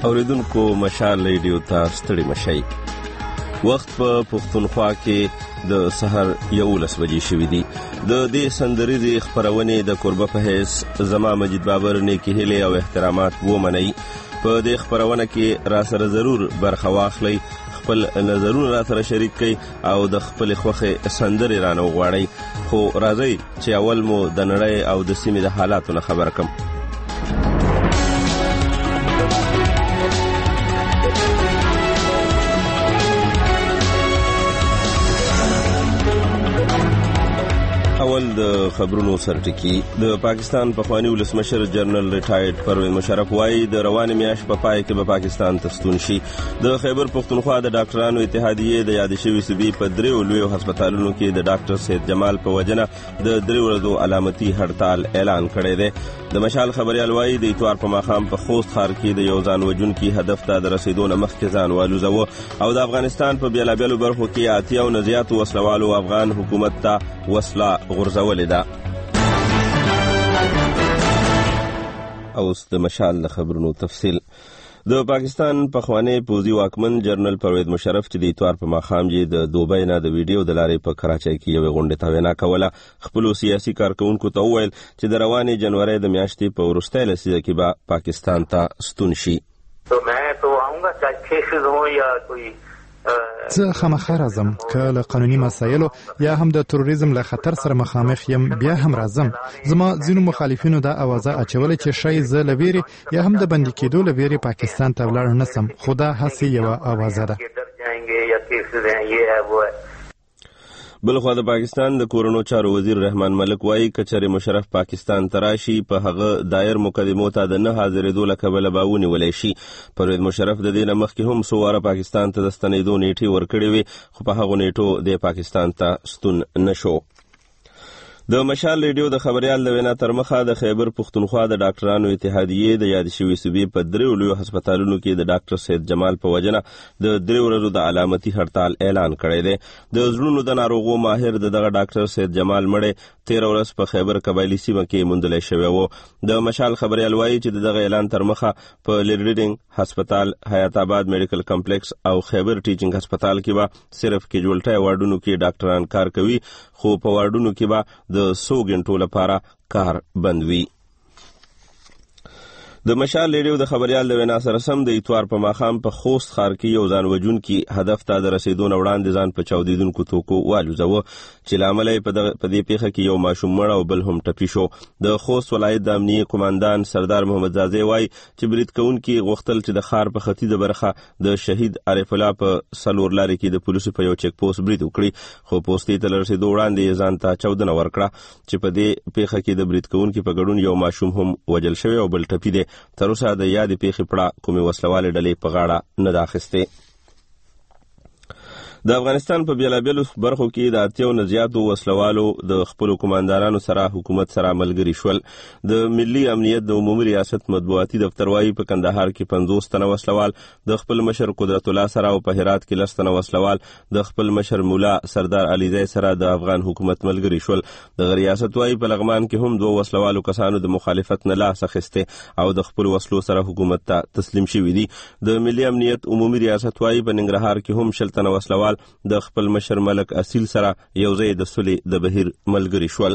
اوریدونکو مشال ریډیو ته ستړي مشئ. وخت په پښتونخوا کې د سحر 11 بجې شوې دي. د دې سندریزي خبرونه د قربه په حیث زما مجید بابر نیکی هلي او احترامات ومنئ. په دې خبرونه کې را سره ضرور برخه واخلئ، خپل نظرونه را سره شریک کړئ او د خپل خوخه سندري رانه وغواړئ. خو راځئ چې اول مو د نړۍ او د سیمې د حالاتو خبر کم. اول د خبرونو سرټکی. د پاکستان پخوانی ولسمشر جنرال ریټایرډ پروین مشرف وايي د رواني میاشت په پای کې به پاکستان ته ستون شي. د خیبر پختونخوا د ډاکټرانو اتحادیې د یاد شوي صوبې په دریو لویو هسپتالونو کې د ډاکټر سید جمال په وجنه د دریو ورځو علامتي هړتال اعلان کړی دی. د مشال خبريال وايي د اتوار په ماخام په خوست ښار کې د یو ځان وجونکي هدف ته د رسیدو نه مخکې ځان والوزو او د افغانستان په بیلابیلو برخو کې اتیاو نزياتو وسلوالو افغان حکومت ته وسله غورځولې ده. اوس د مشال خبرونو تفصیل. د پاکستان پخوانی پوزي واکمن جنرال پروین مشرف چې د اتوار په ماخام یې د دوبۍ نه د ویډیو د لارې په کراچۍ کې یو غونډه ته وینا کوله. خپل سیاسي کارکونکو ته وویل چې د رواني جنوري د میاشتې په وروستۍ لسیزه کې به پاکستان ته ستون شي. تو میں تو آؤں گا چاہے کیسز ہوں یا کوئی زه خامخا راځم که له قانوني مسایلو یا هم د تروریزم له خطر سره مخامخ یم، بیا هم راځم. زما ځینو مخالفینو دا اوازه اچولې چې شاید زه له ویرې یا هم د بندي کېدو له ویرې پاکستان ته ولاړ نسم، خو دا هسې یوه اوازه ده. بلخوا د پاکستان د کورونو چارو وزیر رحمان ملک وايي کچره مشرف پاکستان تراشي په هغه دایر مقدمو ته د نه حاضرېدو لکبل باونی ولې شي. پروین مشرف د دې نه مخکې هم سواره پاکستان ته د ستنېدو نیټه ورکړې وي، خو په هغه نیټو د پاکستان ته ستون نشو. د مشال ریډیو د خبريال د وینا تر مخه د خیبر پختونخوا د ډاکټرانو اتحادیې د یاد شوي صوبې په دریو لویو هسپتالونو کې د ډاکټر سید جمال په وجنه د دریو ورځو د علامتي هړتال اعلان کړی دی. د زړونو د ناروغو ماهر دغه ډاکټر سید جمال مړی 13 ورځ په خیبر قبایلی سیمه کې موندل شوی وو. د مشال خبريال وايي چې دغه اعلان تر مخه په لیډینګ هسپتال، حیات آباد میډیکل کمپلیکس او خیبر ټیچینګ هسپتال کې به صرف کیجوالټي وارډونو کې ډاکټران کار کوي، خو په وارډونو کې به د 100 غنټو لپاره کار بند وي. د مشال ریډیو د خبريال د وینا سره سم د اتوار په ماخام په خوست ښار کې یو ځان وجونکي هدف ته د رسیدو نه وړاندې ځان په چاودیدونکو توکو والوزو چې لامل په دې پیښه کې یو ماشوم مړ او بل هم ټپي شو. د خوست ولایت د امنیه قوماندان سردار محمد زازی وايي چې برید کوونکي غوښتل چې د ښار په ختیځه برخه د شهید عارف الله په سلور لارې کې د پولیسو په یو چک پوسټ برید وکړي، خو پوسټي ته رسیدو وړاندې ځان ته چاودنه ورکړه چې په دې پیښه کې د برید کوونکي په ګډون یو ماشوم هم وژل شوی او بل ټپي دی. تر اوسه د یادې پیښې پړه کومې وسلوالې ډلې په غاړه نه ده اخیستې. د افغانستان په بیلابیلو برخو کې د اتیاو نه زیاتو وسلوالو د خپلو کمانډارانو سره حکومت سره ملګري شول. د ملي امنیت د عمومي ریاست مطبوعاتي دفتر وايي په کندهار کې 50 تنه وسلوال د خپل مشر قدرت الله سره او په هرات کې 10 تنه وسلوال د خپل مشر مولا سردار علیزی سره د افغان حکومت ملګري شول. د ریاست وايي په لغمان کې هم 2 وسلوالو کسانو د مخالفت نه لاس اخیسته او د خپل وسلو سره حکومت ته تسلیم شوي دي. د ملي امنیت عمومي ریاست وايي په ننګرهار کې هم 10 تنه وسلوال د خپل مشر ملک اصیل سره یو ځای د صلح د بهیر ملګری شول.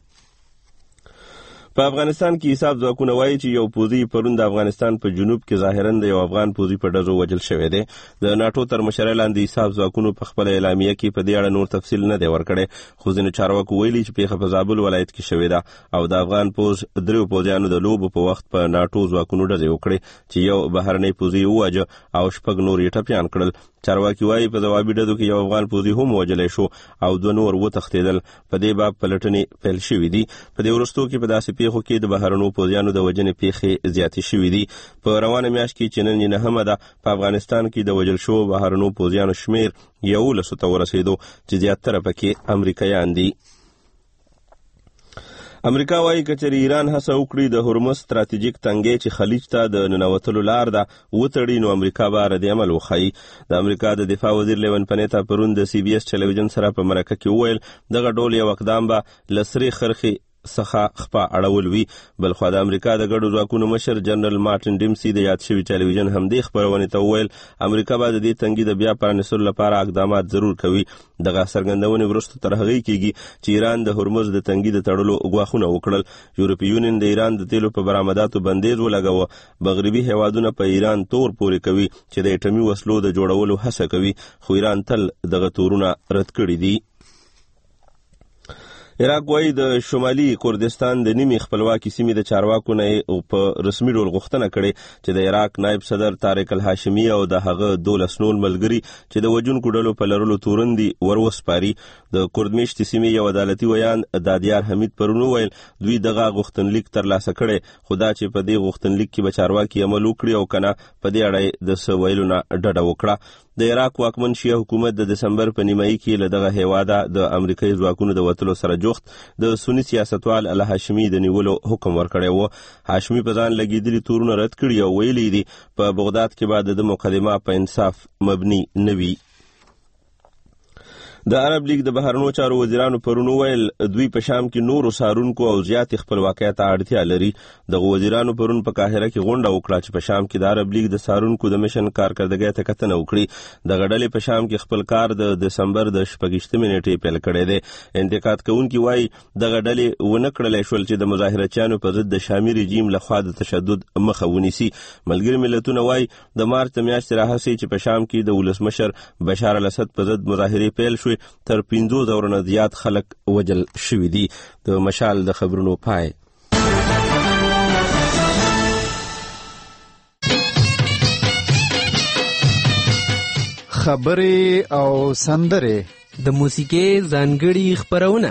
په افغانستان کې حساب ځواکونه وايي چې یو پوزي پرون د افغانستان په جنوب کې ظاهراً د یو افغان پوزي په ډزو وژل شوی دی. د ناتو تر مشرۍ لاندې حساب ځواکونو په خپل اعلامیه کې په دې اړه نور تفصیل نه دی ورکړی، خو ځینې چارواکو ویلي چې پیښه په زابل ولایت کې شوې ده او د افغان پوز دریو پوزیانو د لوبو په وخت په ناتو ځواکونو ډزې وکړې چې یو بهرنی پوزي وواژه او 6 نور یې ټپیان کړل. چارواکي وايي په ځوابي ډزو کې یو افغان پوزي هم وژلی شو او 2 نور وتښتېدل. په دې باب پلټنې پیل شوې دي. په دې وروستو کې په داسې پیښو کې د بهرنو پوزیانو د وژنې پیښې زیاتې شوې دي. په روانه میاشت کې چې نن 9 ده په افغانستان کې د وژل شوو بهرنو پوزیانو شمیر 11 ته ورسېدو چې زیاتره پکې امریکایان دي. امریکا وايي کچري ایران هڅه وکړي د هرمز ستراتیژیک تنګي چې خلیج ته د ننوتلو لار ده وتړي نو امریکا به رد عمل وښيي. د امریکا د دفاع وزیر لیون پنیتا پرون د CBS ټلویزیون سره په مرکه کې وویل دغه ډول یو اقدام به لسري خرخي څخه خپه اړول وي. بلخوا د امریکا د ګډو ځواکونو مشر جنرال مارټن ډیمسي د یاد شوي ټلویزیون همدې خبرونې ته وویل امریکا به د دې تنګي د بیا پرانیستلو لپاره اقدامات ضرور کوي. دغه څرګندونې وروسته تر هغې کېږي چې ایران د هرمز د تنګي د تړلو ګواښونه وکړل. یورپي یونین د ایران د تیلو په برآمداتو بندیز ولګاوه. مغربي هیوادونه په ایران تور پورې کوي چې د اټومي وسلو د جوړولو هڅه کوي، خو ایران تل دغه تورونه رد کړي دي. عراق وايي د شمالي کردستان د نیمې خپلواکي سیمې د چارواکو نه په رسمي ډول غوښتنه کړې چې د عراق نائب صدر طارق الهاشمي او د هغه 12 نور ملګري چې د وژونکو ډلو په لرلو تورن دي وروسپاري. د کردمیشتي سیمې یو عدالتي ویان دادیار حمید پرون وویل دوی دغه غوښتنلیک ترلاسه کړی، خو دا چې په دې غوښتنلیک کې به چارواکي عمل وکړي او کنه په دې اړه د څه ویلو نه ډډه وکړه. د عراق واکمن شیعه حکومت د دسمبر په نیمایي کې له دغه هیواده د امریکایي ځواکونو د وتلو سره جوخت د سنی سیاستوال الهاشمي د نیولو حکم ورکړی و. هاشمي په ځان لګېدلي تورونه رد کړي او ویلي دي په بغداد کې به د مقدمه په انصاف مبني نه وي. د عرب لیگ د بهرنیو چارو وزیرانو پرون ویل دوی په شام کې نورو سارونکو او زیات خپلواکۍ ته اړتیا لري. دغه وزیرانو پرون په قاهره کې غونډه وکړه چې په شام کې د عرب لیگ د سارونکو د مشن کارکردګۍ ته کتنه وکړي. دغه ډلې په شام کې خپل کار د دسمبر د 28 نیټې پیل کړی دی. انتقاد کوونکي وایي دغه ډلې ونه کړلی شول چې د مظاهرچیانو په ضد د شامي رژیم لخوا د تشدد مخه ونیسي. ملګري ملتونه وایي د مارچ د میاشتې راهیسې چې په شام کې د ولسمشر بشار الاسد په ضد مظاهرې پیل شوې تر 50 نه زیات خلک وجل شوي دي. د مشال د خبرونو پای. خبرې او سندرې د موسیقۍ ځانګړي خبرونه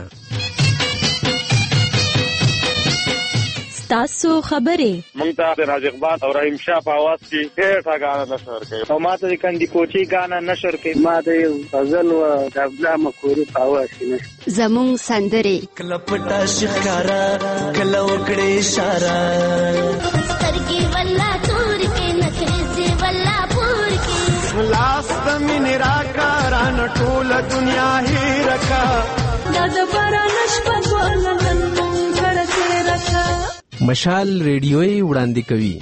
تاسو خبرې مونږ ته د راز اقبال او رحیم شاه په आवाज کې ډېر غاڼه نشر کوي او ماته د کندي کوچي غاڼه نشر کوي. ما د غزل او د ابلا مکوري په आवाज کې زمون سندرې کله پټا شکارا کله وکړې اشاره سترګي ولا تور کې نخري ولا پور کې لاس د مين راکاران ټول دنیا هي رکا د بارانش په ګولن کرته رکا. مشال ریډیوي وړاندې کوي.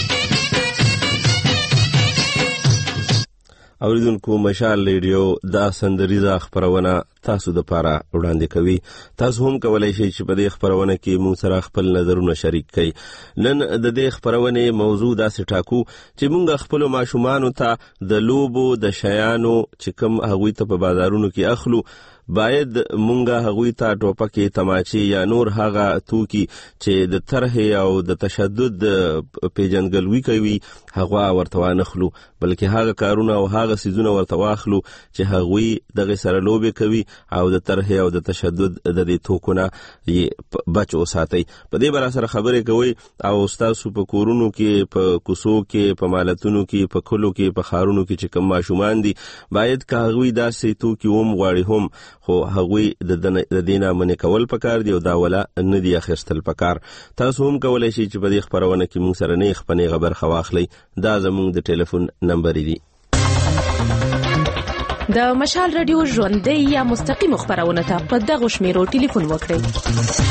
اوریدونکو مشال ریډیو دا سندریزه خبرونه تاسو د پاره وړاندې کوي. تاسو هم کولای شئ چې په دې خبرونه کې موږ سره خپل نظرونه شریک کړئ. نن د دې خبرونه موضوع داسې ټاکو چې موږ خپل ماشومان ته د لوبو د شیانو چې کوم هغوی ته په بازارونو کې اخلو باید مونږه هغوی ته ټوپکې تماچې یا نور هغه توکي چې د طرح او د تشدد پیژندګلوي کوي هغه ورته وانخلو، بلکې هغه کارونه او هغه سيزونه ورته واخلو چې هغوی دغه سره لوبې کوي او د طرح او د تشدد د دې توکونه یې بچ وساتي. په دې باره سره خبرې کوي او تاسو په کورونو کې، په کوڅو کې، په مالتونو کې، په کلو کې، په ښارونو کې چې کوم ماشومان دي باید که هغوی داسې توکي هم غواړي هم خو هغوی د دینه منې کول پکار دی او دا ولا نه دی اخیستل پکار. تاسو هم کولای شئ چې په دې خبرونه کې موږ سره نیغ په نیغه برخه واخلئ. دا زموږ د ټلیفون نمبر دی. د مشال رادیو ژوندۍ یا مستقیم خبرونه ته په دغه شمیرو ټلیفون وکړئ.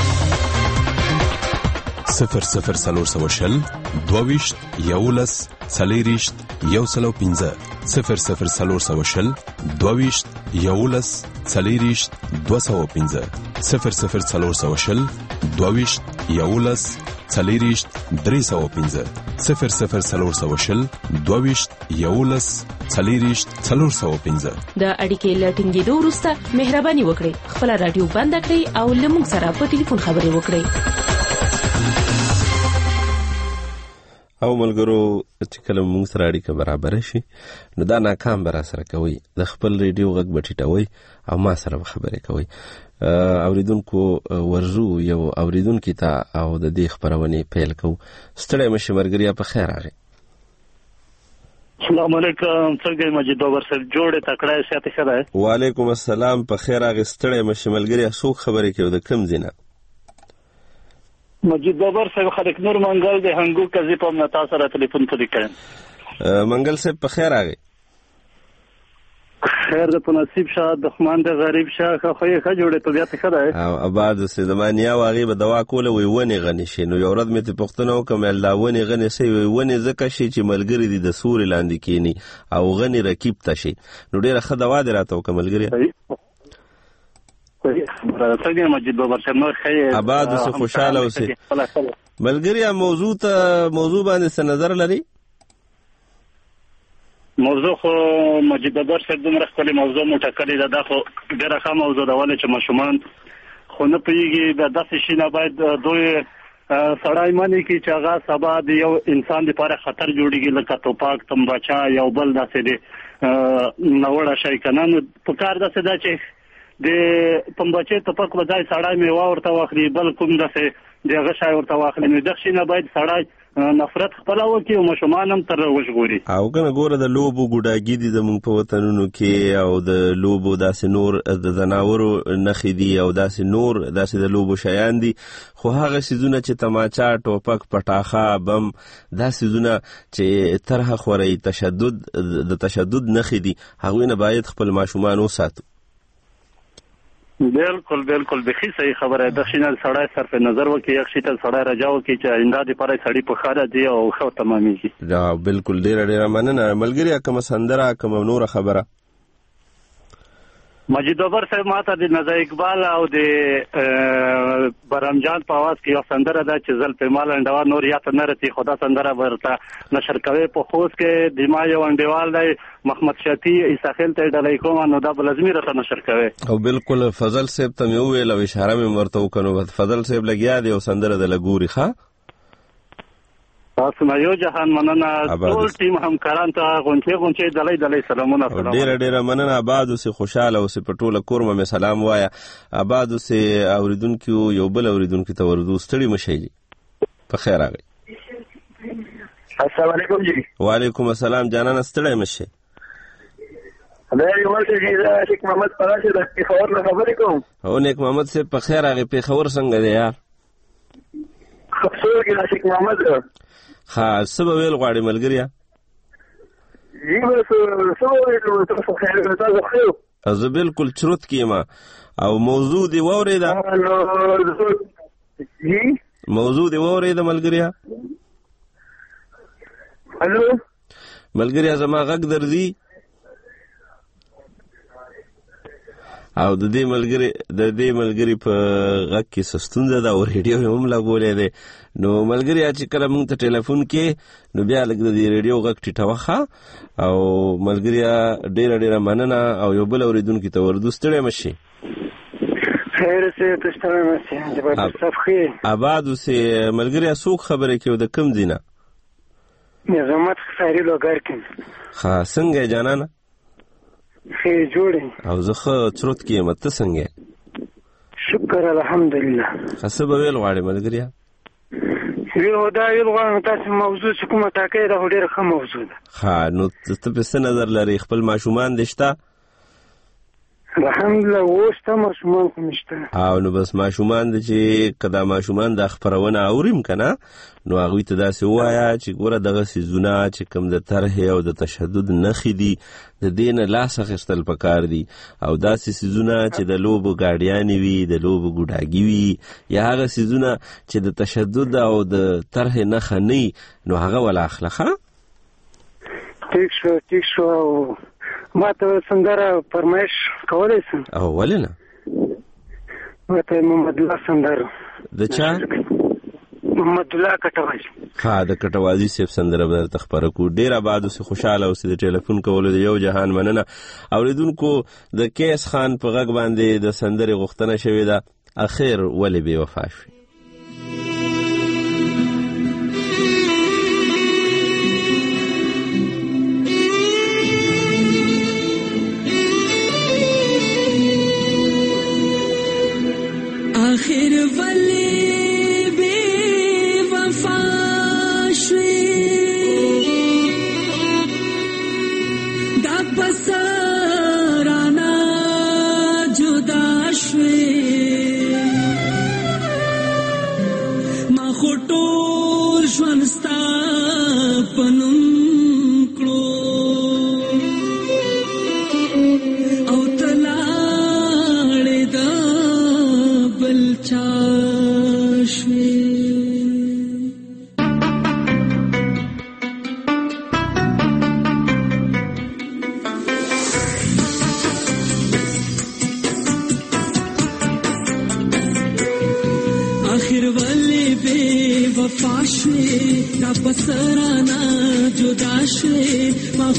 0040 22 11 40 115 0040 22 11 40 215 0040 22 11 40 315 0040 22 11 40 415. د اړیکې لټینګېدو وروسته مهرباني وکړئ خپل رادیو بند کړئ او له موږ سره په ټلیفون خبرې وکړئ. او ملګرو چې کله موږ سره اړیکه برابر شي نو دا ناکام به را سره کوئ، د خپل ریډیو غږ به ټیټوئ او ما سره به خبرې کوئ. اوریدونکو ورزو یو اوریدونکي ته او د دې خبرونې پیل کوو. ستړی مشې ملګریا په خیر راغی. السلام علیکم، څنګه مجید بابر صاحب جوړه تکړه سیاته ښه ده؟ وعلیکم السلام، په خیر راغی. ستړی مشې ملګریا څوک خبرې کوي د کوم ځای نه؟ مجید بابر صاحب خلک نور منګل د هنګو کزي په نتا سره ټلیفون پرې کړم. منګل صاحب په خیر راغی. خیر د پنصیب شه دښمن د غریب شه خو یې ښه جوړې طبیعت ښه دی او آباد اوسې زما نیا واغې به دوا کوله وی ونې غنې شي. نو یو ورځ مې ترې پوښتنه وکړه مې دا ونې غنې شي وی ونې ځکه شي چې ملګري دي د سوري لاندې کښېني او غنې رکیب ته شي. نو ډېره ښه دوا دې راته وکړه ملګري. آباد اوسې خوشحاله اوسې ملګري. موضوع باندې څه نظر لري؟ موضوع خو مجید بابر صاحب دومره ښکلې موضوع مو ټاکلې ده. دا خو ډېره ښه موضوع ده ولې چې ماشومان خو نه پوهېږي د داسې شي نه باید دوی سړی مني کړي چې هغه سبا د یو انسان لپاره خطر جوړېږي لکه توپاک تمباچا یو بل داسې د ناوړه شی که نه. نو په کار داسې ده چې د تمباچې توپک به ځای سړی میوه ورته واخلي بل کوم داسې د هغه شی ورته واخلي. نو دغه شي نه باید سړی نفرت خپله وکړي او ماشومان هم تر وژغوري. او کنه ګوره د لوبو ګوډاګي دي زموږ په وطنونو کې او د لوبو داسې نور د ځناورو نښې دي او داسې نور داسې د لوبو شیان دي. خو هغه څیزونه چې تماچا ټوپک پټاخه بم دا څیزونه چې طرحه خورئ د تشدد نښې دي هغوی نه باید خپل ماشومان وساتو. بالکل بخي صحیح خبره ده. شي نه سړی صرف نظر وکړي یک شي ته سړی رجا وکړي چې آینده دپاره سړي په ښه راځي او ښه تمامېږي. بالکل ډېره مننه ملګري. کومه سندره کومه نوره خبره؟ مجید بابر صاحب ماته د نظر اقبال او د برامجان په आवाज کې یو سندره ده چې زل په مال انډوا نور یا ته نه رتی خدا سندره ورته نشر کوي په خوست کې د ما یو انډوال دی محمد شفیع اساخیل ته ډلې کوم نو دا بلزمي راته نشر کوي. او بالکل فضل صاحب ته مې وویل او اشاره مې ورته وکړو فضل صاحب لګیا دی او سندره د لګوري ښه تاسو نه یو جهان مننه ټول ټیم همکاران ته غونچې دلې سلامونه. ډېره مننه. آباد اوسې خوشحاله اوسې په ټوله کورمه مې سلام وایه. آباد اوسې اورېدونکو یو بل اورېدونکو ته ورځو ستړي مه شئ. په خیر راغئ. السلام علیکم جی. وعلیکم السلام جانانه ستړی مه شئ. شیخ محمد پراشه د پېښور نه خبرې کوم. هو نیک محمد صاحب په خیر راغئ. پېښور څنګه دی یار؟ خبرې کې شیخ محمد ښه څه به ویل غواړې ملګريه؟ زه بالکل چروت کې یم او موضوع دې واورېده ملګريه؟ ملګريه زما غږ درځي؟ او د دې ملګري په غږ کې څه ستونزه ده او ریډیو یې هم لګولی دی. نو ملګري چې کله موږ ته ټلیفون کې نو بیا لږ د دې ریډیو غږ ټیټوه ښه. او ملګريه ډېره مننه او یو بل اورېدونکي ته ورځو ستړی مه شي. آباد اوسې ملګريه څوک خبرې کوي د کوم ځای نه؟ نظامت خساري لوګر کې. ښه څنګه یې جانانه؟ خیر جوړې او زه ښه چروت کې یم. ته څنګه یې؟ شکر الحمدلله. ښه څه به ویل غواړې ملګريه؟ دا ویل غواړم تاسې موضوع چې کومه ټاکلې ده خو ډېره ښه موضوع ده. ښه نو ته پې څه نظر لرې؟ خپل ماشومان دې شته؟ الحمدلله اوس ته ماشومان خو مې شته. او نو بس ماشومان دې چې که دا ماشومان دا خپرونه اوریم که نه نو هغوی ته داسې ووایه چې ګوره دغه څیزونه چې کوم د طرحې او د تشدد نښې دي د دې نه لاس اخیستل پکار دي او داسې څیزونه چې د لوبو ګاډیانې وي د لوبو ګوډاګي وي یا هغه څیزونه چې د تشدد او د طرحې نښه نه وي نو هغه ولاخله. ښه ټیک شو او ما ته سندره فرمایش کولی شم؟ او ولې نه؟ ما ته محمد الله سندره. د چا؟ محمد الله کټوازي. ها د کټوازي صاحب سندره به درته خپره کړو. ډېر آباد اوسې خوشحاله اوسې. د ټلیفون کولو د یو جهان مننه. اورېدونکو د کیس خان په غږ باندې د سندرې غوښتنه شوې ده. اخر ولې بې وفا شوې؟ آخر ولی بے وفا شوی دا پسرانا جدا شوی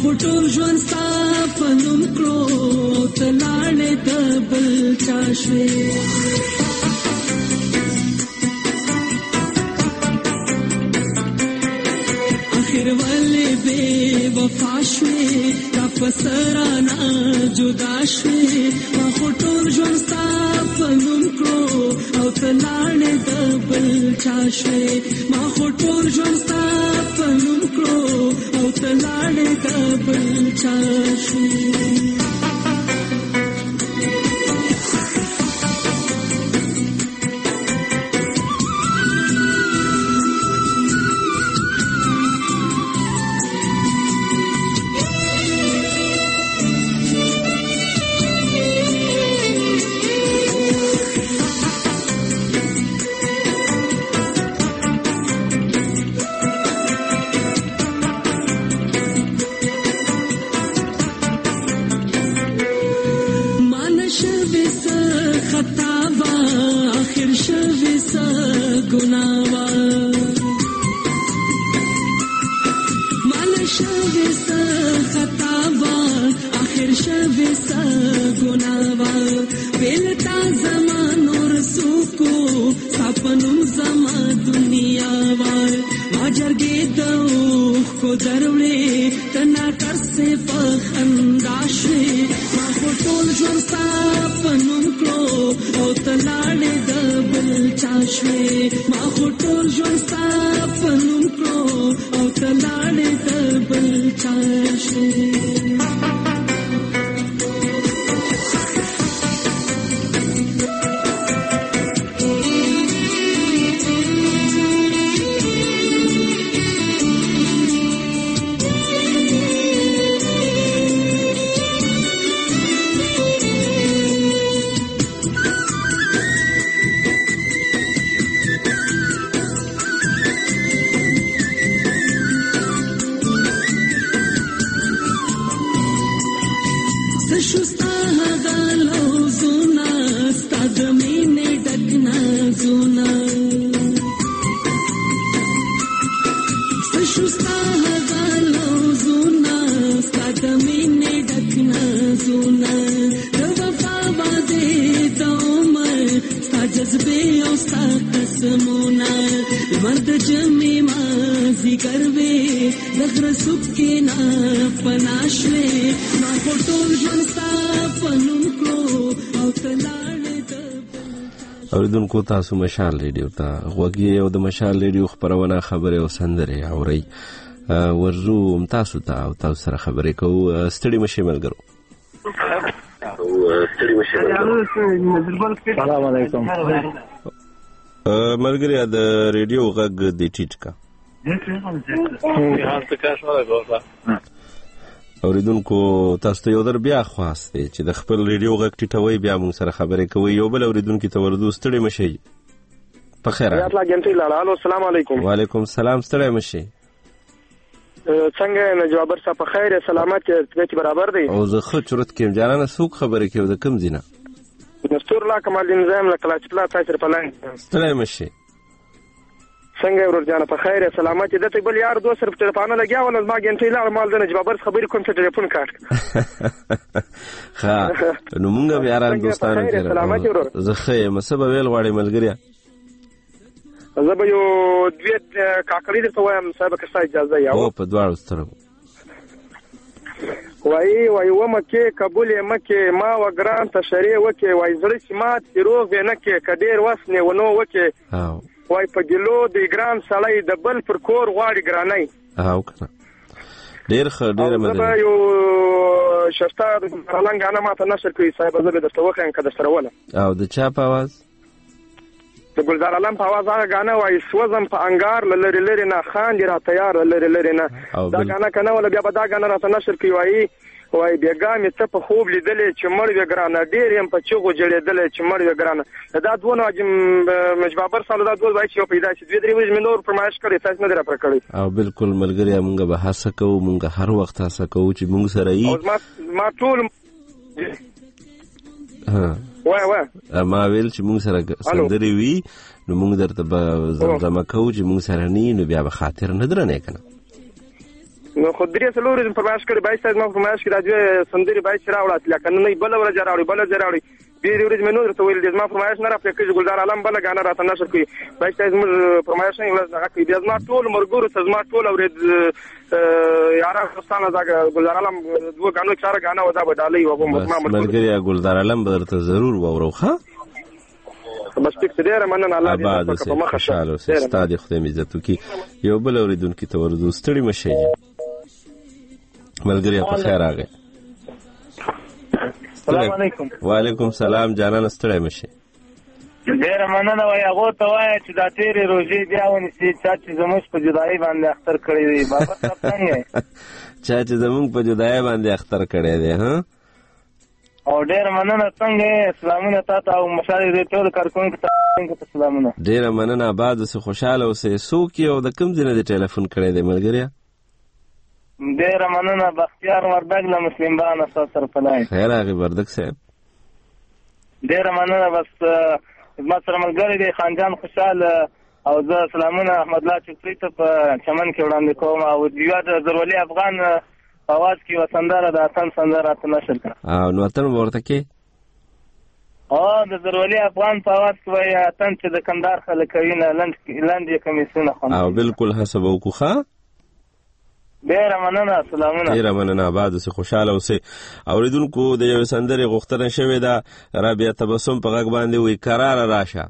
خو ټول ژوند ستا په نوم کړو ته لاړې د بل چا شوې آخر ولې بې وفا شوې تا په سرانه جدا شوې ما خو ټول ژوند ستا په نوم کړو او ته لاړې د بل چا شوې ما خو ټول ژوند ستا په نوم کړو او ته لاړې د بل چا شوې اوریدونکو تاسو مشال ریډیو ته غوږی او د مشال ریډیو خبرونه خبره او سندره اوري ورزو تاسو ته او تاسو سره خبرې کوو ستړي مشه ملګرو السلام علیکم ملګری د ریډیو غږ د ټیټ کا اوریدونکو تاسو ته یو در بیا خواست دی چې د خپل ریډیو غږ ټیټوي بیا موږ سره خبرې کوي یو بل اوریدونکو ته ورزو ستړي مشه په خیر السلام علیکم وعلیکم السلام ستړي مشه څنګه نه جوابر صاحب په خیر سلامت طبيعت برابر دی او زه خو چرت کېم جانانه څوک خبرې کوي د کوم ځینه دستور الله کمال نظام لکلا چپلا تاسو په لاین ستړي مشه څنګه ورځانه په خیر سلامت دته بل یار دوه سره په ټلیفون لګیا ول ما ګنټې لا مال د جوابر خبرې کوم ته ټلیفون کاټ ها نو مونږ بیا را دوستانه کړو زه خې مسبب ویل غواړم ملګریا زه به یو دوی کاکړی درته وایم صاحب که څه اجازه یا او په دواړو سترګو وای و مکه قبول مکه ما وګران ته شری وکي وای زړه سمات روغ نه کې کډیر وسنه ونو وکي وای په ګلو د ګران سړی د بل پر کور غواړي ګرانای او کنه ډیر مده یو شستا لنګانه ماته نشر کوي صاحب زه به درته وخم کده سره ولا او د چا په आवाज د ګلزار علم په आवाज هغه غانه وای سوزم په انګار لری نه خان دی را تیار لری نه دا غانه کنه ولا بیا به دا غانه راته نشر کوي وای بیګامې ته په خوب لیدلې چې مړ وی ګرانه ډیر يم په چغو جړېدلې چې مړ وی ګرانه دا دوه ناجم مجبابر سره دا دوه وای چې پیدا شي دوی درې ورځې نور فرمایش کړي تاسو نه درا پر کړی او بالکل ملګری موږ به هڅه کوو موږ هر وخت هڅه کوو چې موږ سره یې ما ټول وای ما ویل چې موږ سره سندري وي نو موږ درته به زمزمه کوو چې موږ سره نه نو بیا به خاطر نه درنه کنه نو خو درې څلور ورځې فرمایش کړی باید صاحب ما فرمایش کړی راځي سندري باید راوړل لکه نه بل ورځ راوړي ډېرې ورځې مې نو درته ویل دي زما فرمایش نه راپرې کېږي ګلزار عالم بله ګانه راته نشر کوي باید صاحب زموږ فرمایش نه ورځ هغه کوي بیا زما ټول ملګرو ته زما ټول اورېد یاران دوستانه دا ګلزار عالم دوه ګانو چاره ګانه و دا به ډالۍ وغوم زما ملګري ګلزار عالم به درته ضرور واورو ښه بس ټیک ډېره مننه الله دې په مخه خوشاله اوسې ستا دې خدای مې عزت وکړي یو بل اورېدونکي ته ورځو ستړي مه شئ ملګري په خیر راغی السلام علیکم وعلیکم سلام جانان ستړی مه شئ ډېره مننه وایي هغو ته وایه چې دا تېرې روژې بیا ونیسي چا چې زموږ په جدایي باندې اختر کړی دی بابر صاحب څنګه چا چې زموږ په جدایي باندې اختر کړی دی ها او ډېره مننه څنګه سلامونه تا ته او مشاهدې دې ټول کارکوونکو ته سلامونه ډېره مننه آباد اوسې خوشحاله اوسې څوک یې او د کوم ځای نه دې ټلیفون کړی دی ملګريه ډېره مننه بختیار وردګ له مسلم بانه ستاسو سره په لاین خیر راغی وردګ صاحب ډېره مننه بس زما سره ملګری دی خانجان خوشحاله او زه سلامونه احمدالله چپري ته په چمن کې وړاندې کوم او یوه د زرولي افغان په اواز کې یوه سندره د اتن سندره راته نشر کړه نو اتن به ورته کې د زرولي افغان په اواز کې وایي اتن چې د کندهار خلک کوي نه لنډ یې کمیسونه خوند او بالکل هڅه به وکړو ښه ډېره مننه سلامونه ډېره مننه آباد اوسې خوشحاله اوسې اورېدونکو د یوې سندرې غوښتنه شوې ده رابعه تبسم په غږ باندې وایي کراره راشه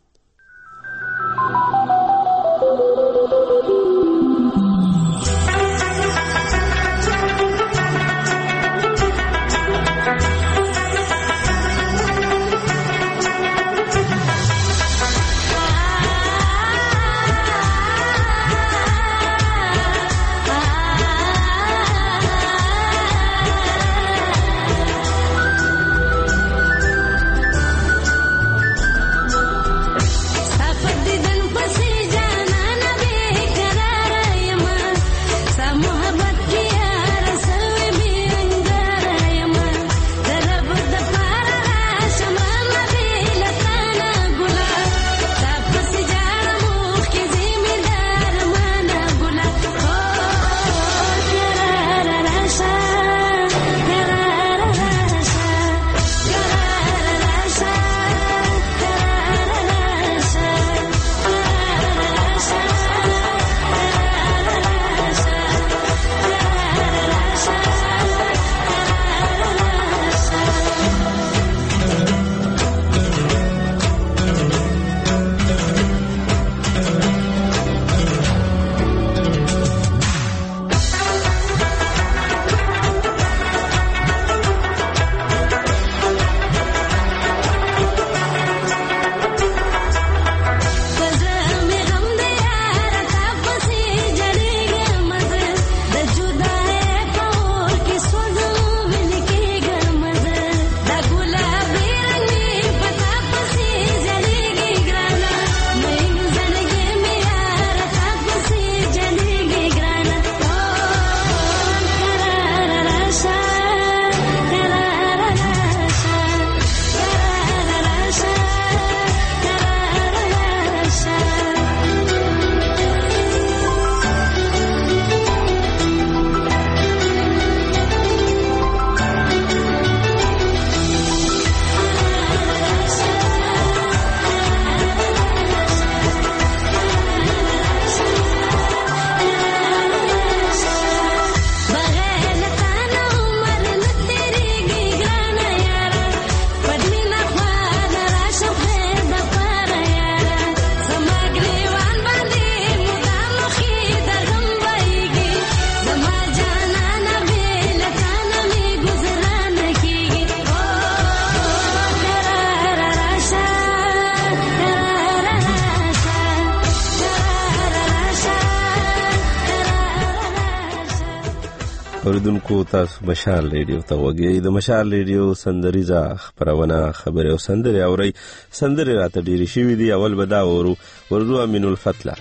اوریدونکو تاسو مشال ریډیو ته وګورئ د مشال ریډیو سندریزه خبرونه خبره او سندره اوري سندره راته ډیری شوې دي اول به دا ورو امین الفتله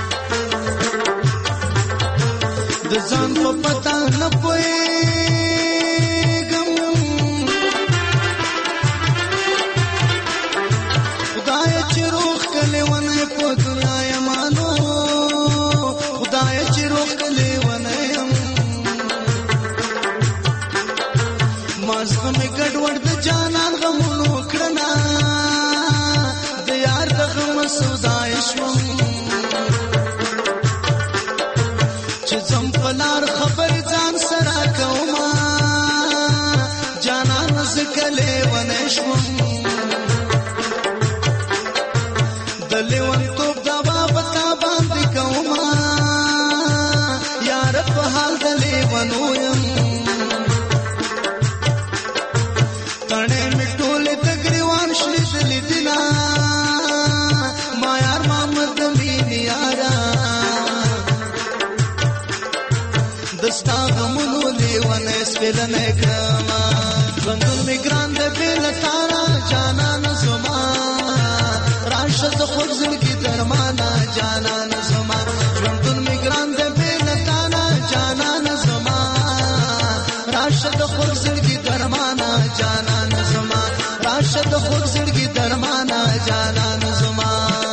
د ځان په پتا نه پوي خدای چې روح کلی ونه په دنیا یمانو خدای چې روح کلی ونه یم مازغه مې ګډوډ د جانان غمونو کړنا د یار د غم سودای شوم چې زم پلار خبر ځان سره کوما جانان زکلې ونه شوم د لیوان توپ دوا پتا باندې کوما یار په حال د لیوانو یم تڼې مې ټولې د ګریوان شلې دلې دینا ما یار محمد مين یارا دستا غمونو لیوانه سپلنه کما ژوندون می ګران د بیل تارا جانان زما راشد خود زړګي درمانا جانان زما ژوندون می ګران د بیل تارا جانان زما راشد خود زړګي درمانا جانان زما راشد خود زړګي درمانا جانان زما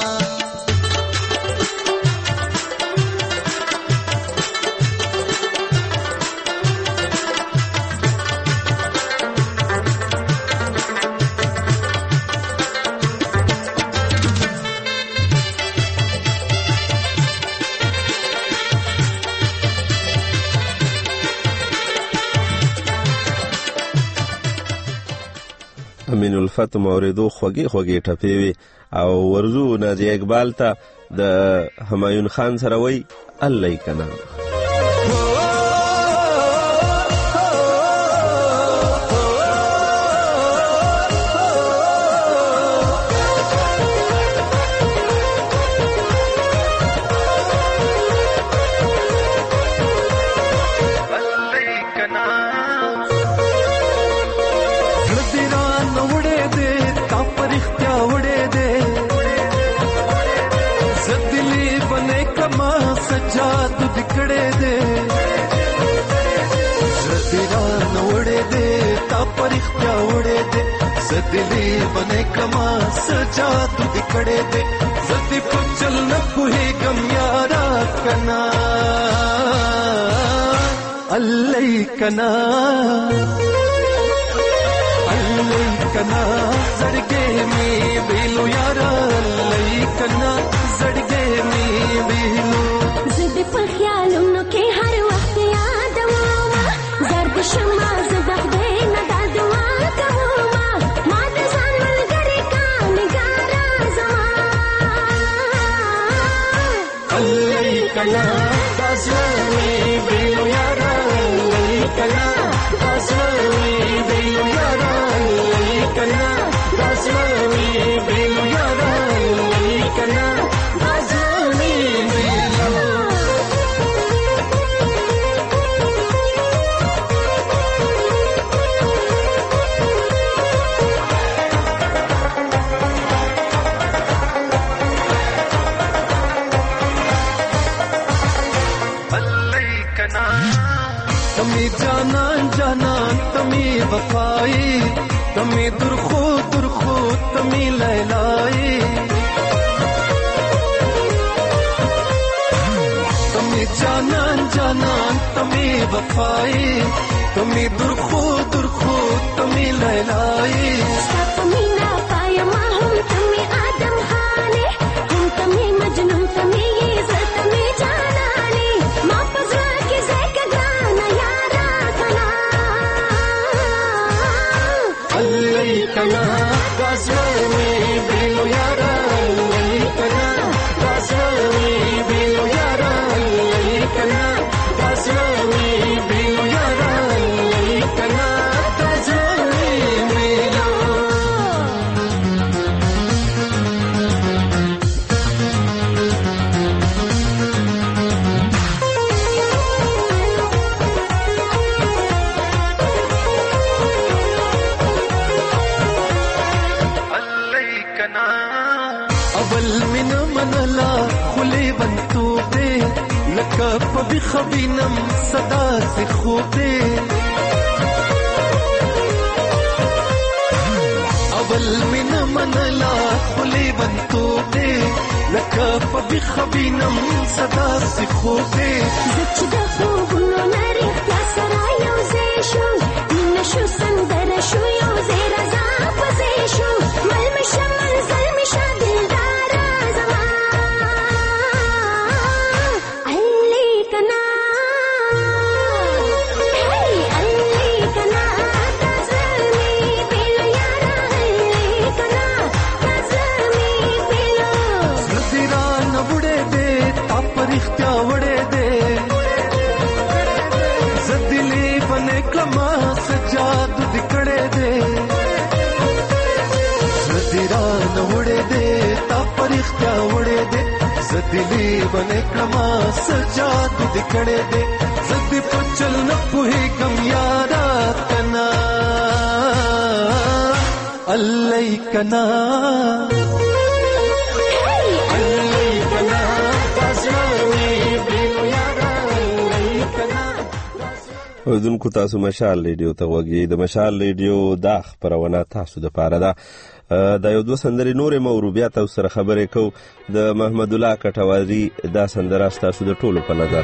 امین الفت موریدو خوږی خوږی ټپې وي او ورزو نازیه اقبال ته د همایون خان سره وی الله کنا दिली बने कमा सजा तू दिखड़े दे जल्दी पुचल न पुहे गम यारा कना अल्लाह कना जड़गे में बेलो यारा अल्लाह कना जड़गे में बेलो जिद पर ख्यालों के हर वक्त याद आवा जर्द शमा ज़बह दे न दादवा कना दासनी बेलो यारा कना दासनी बेलो यारा कना दासनी बेलो यारा कना दासनी बेलो तमी जानान जानान तमी वफाई तमी दुरखो दुरखो तमी लैलाई तमी जानान जानान तमी वफाई तमी दुरखो दुरखो तमी लैलाई तमी ना पाया माहूम तमी आदम खाने हम तमी मजनून तमी ये तमी जानानी माँ पजरा के ज़ैक गाना यारा कना अल्लाह कना दासनी बेलो यारा कना दासनी बेलो यारा कना दासनी बेलो यारा कना दासनी बेलो अवल min manala khule bantu pe lakab bi khabinam sada se khote بل من منلا خلی بنتوب دے لکه په بخبینم صدا سی خوب دے زچ د خوبونو نری اختیا سره یو ځای شو مینه شو سندره شو یو ځای رضا پسې شو مل مشه منزل مشه دلداره زما علی کنا علی کنا تزمی پیلو یارا علی کنا تزمی پیلو زدیرا نوڑے دے تا پر اختیا وڑے دے زدلی بنے کلمہ سجاد دکڑے دے زدیرا نوڑے دے تا پر اختیا وڑے دے زدلی بنے کلمہ سجاد دکڑے دے زدی پچل نپوہی کم یارا کنا اللہ کنا اوریدونکو تاسو مشال ریډیو ته وګورئ. د مشال ریډیو دا خبرونه تاسو د پاره ده. دا یو دوه سندرې نورې مورو بیا تاسو سره خبرې کوو. د محمد الله کټوازي دا سندره تاسو د ټولو په نظر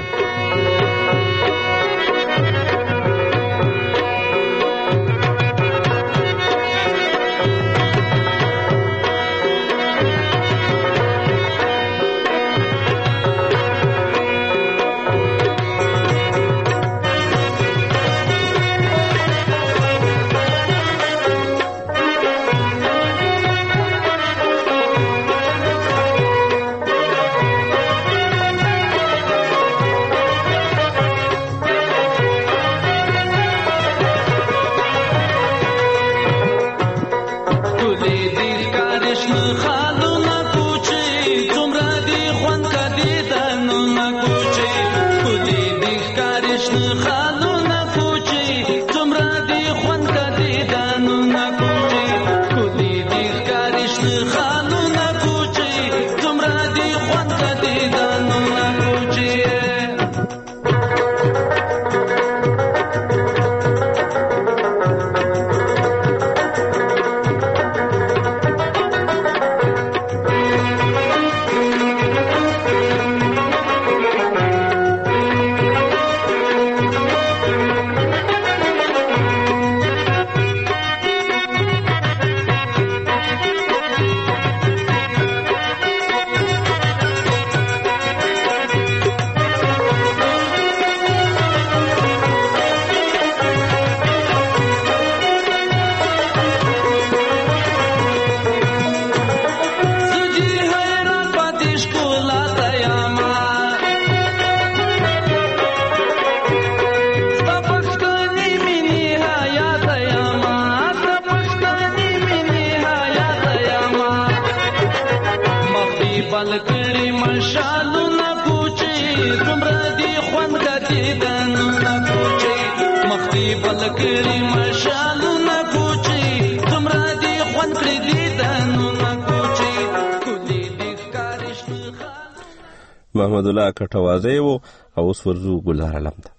محمد الله کټوازی و او اوس ورځو ګلزار علم ته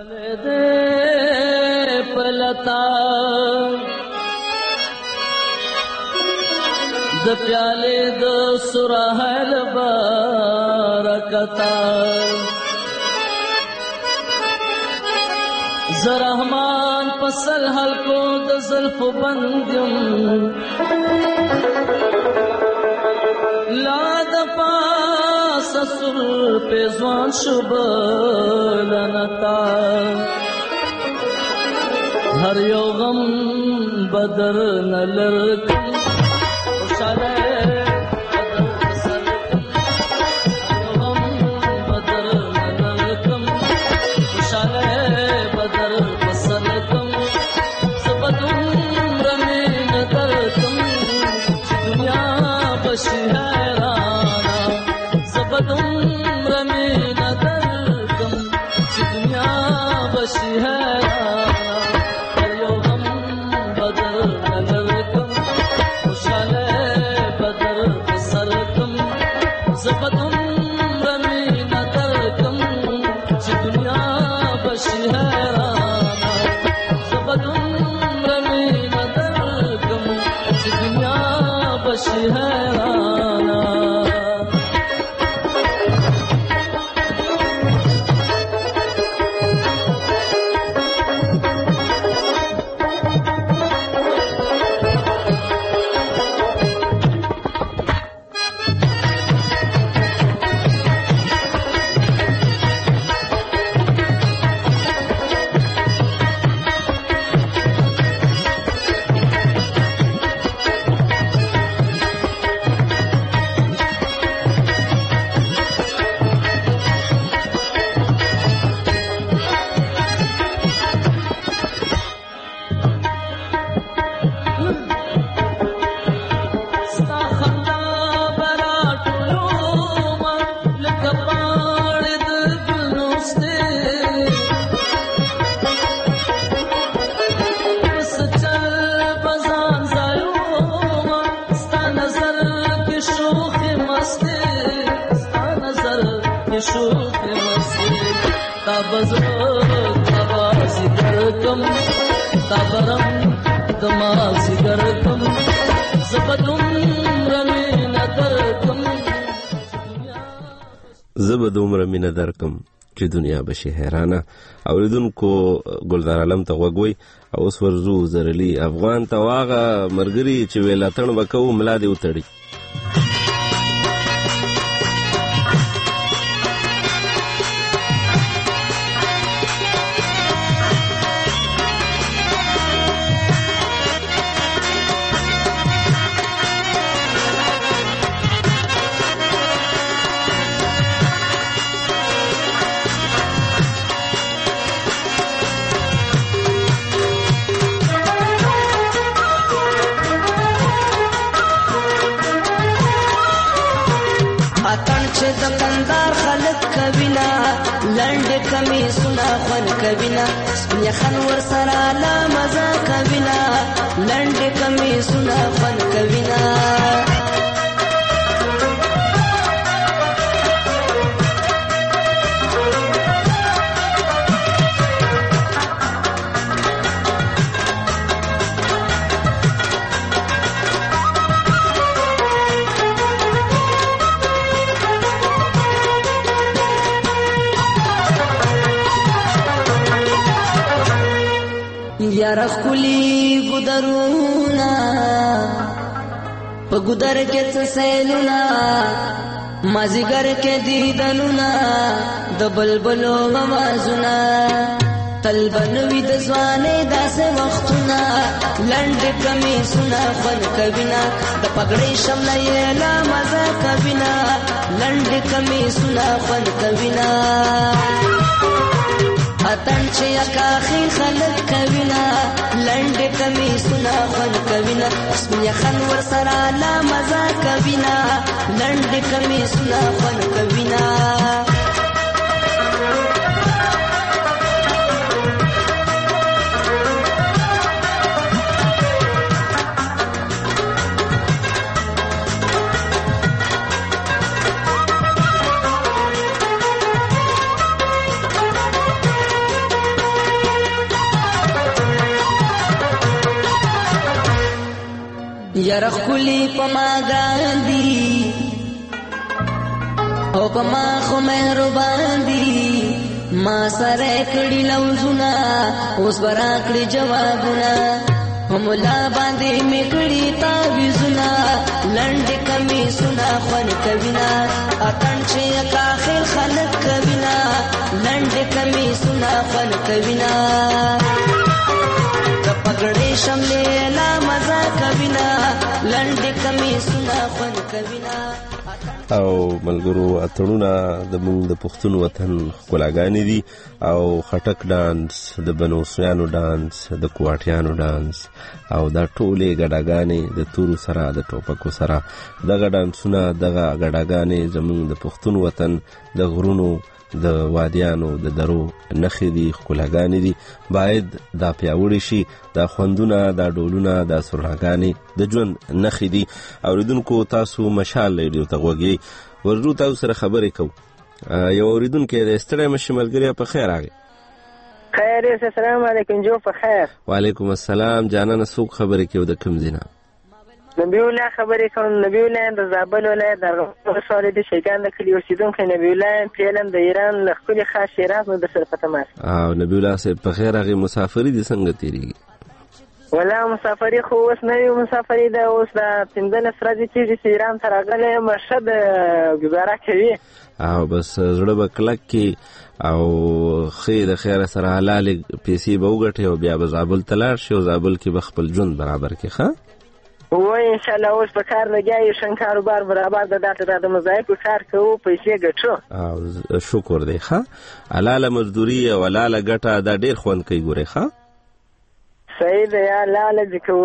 د پیالې د سراحل برکتا زرحمان پسل حلقو د زلف بندیم لا د پاس سر پیزوان شبلنتا هر یو غم بدر نلرکم Duniya مستي ستا نظر شوق مستي تا بزرو تا بازی درکم تا برم دمازی درکم زبدم رمینه درکم زبدم رمینه درکم چې دنیا بشي حیرانه. اوریدونکو ګلزار عالم ته غوږ وئ او اوس ورځو زرلي افغان ته واغه مرګري چې ویل اتڼ به کوو ملا دې وتړي. یخن ور سره لا مزه کوینا لنډ کمیسونه فن کوینا یاره خلی ګدرونا په ګدر کې څه سیلونا مازیګر کې دیدنونا د بلبلو ممازونا تل بنوي د ځواني داسې وختونه لنډ کمیسونه فن کوینا د پګړې شمله یې لا مزه کوینا لنډ کمیسونه فن کوینا اتن چې اکاخي خلک کوینا لنډ کمیسونه خل کوینا اسمي خن ور سره لا مزه کوینا لنډ کمیسونه خل کوینا یاره خلی پما گاندی او پما خو مهربان دی ما سره کړي لوزونه اوس برا کړي جوابونه هملا باندې میکړي تعویذونه لنډ کمیسونه خون کوینا اتن چې کاخل خلک کوینا لنډ کمیسونه خون کوینا پګړې شملې لا مزه کوینا لنډ کمیسونه خون کوینا. او ملګرو اتړونه د موږ د پښتون وطن ښکلاګانې دي او خټک ډانس د بنوسیانو ډانس د کوټیانو ډانس او دا ټولې ګډاګانې د تورو سره د ټوپکو سره دغه ډانسونه دغه ګډاګانې زموږ د پښتون وطن د غرونو د وادیانو د درو نخې دي ښکلاګانې دي باید دا پیاوړي شي دا خوندونه دا ډولونه دا سرناګانې د ژوند نخې دي. اوریدونکو تاسو مشال ریډیو ته غوږی ورجو تاسو سره خبرې کوو یو اوریدونکو د ستړی مشي ملګری په خیر راغی. خیر السلام علیکم جو په خیر. وعلیکم السلام جانانه څوک خبرې کوي د کوم ځای نه؟ نبی الله خبرې کوم. نبی الله د زابل ولایت د صالح شیطان د کلی اوسیدونکی نبی الله پیلم د ایران له خپل خاص شیراز نو د سره پتماس. او نبی الله صاحب په خیر هغه مسافری دي څنګه تیریږي؟ ولا مسافری خو اوس نه یو مسافری ده اوس د 15 ورځې چې ایران ته راغلی مشهد گزاره کوي او بس زړه به کلک کې او خیر د خیر سره حلال پیسې به وګټي او بیا به زابل ته لاړ شي او زابل کې به خپل ژوند برابر کړي. ښه وای ان شاء الله اوس په کار لګیای شن کاروبار برابر د داته د مزایکو کار کوو پیسې ګټو او شکر دی. ښه حلاله مزدوري او حلاله ګټه دا ډیر خوند کوي ګوري. ښه صحیح دی یا لاله جکو